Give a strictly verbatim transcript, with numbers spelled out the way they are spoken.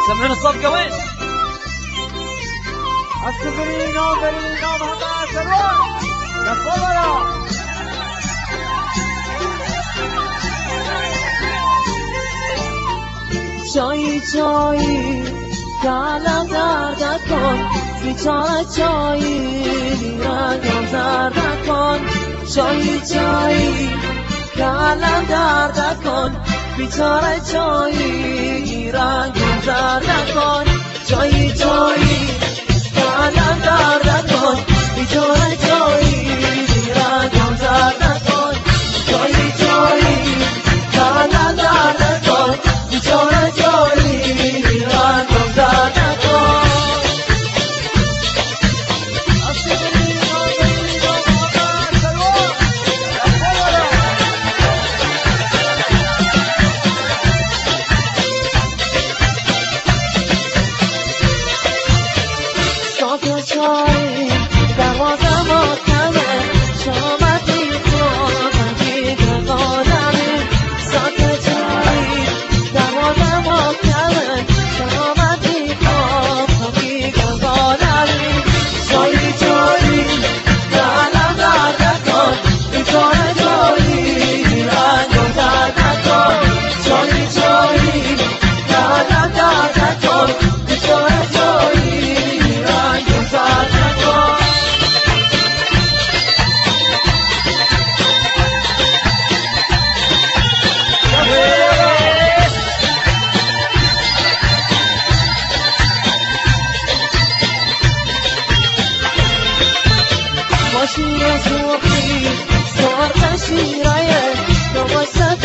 سمعنا الصفقة وين؟ السفرين وفرين ومهما سروان تفضلوا. چایی چایی کلم درد کن بیچاره چایی رنگم زرد کن چایی چایی کلم درد کن بیچاره چایی رنگم زرد کن چایی چایی کلم درد کن بیچاره چایی رنگم زرد کن چایی چایی کلم درد کن بیچاره چایی رنگم زرد کن چای دروازه محکمه شامتی خواهدی که قادمه ساکت چای دروازه محکمه شامتی خواهدی که قادمه چای چای دلم درد کن بیچاره چایی رنگم زرد کن چای چایی دلم درد کن بیچاره چایی ماشین سوقی سوار شیرایه تو واسه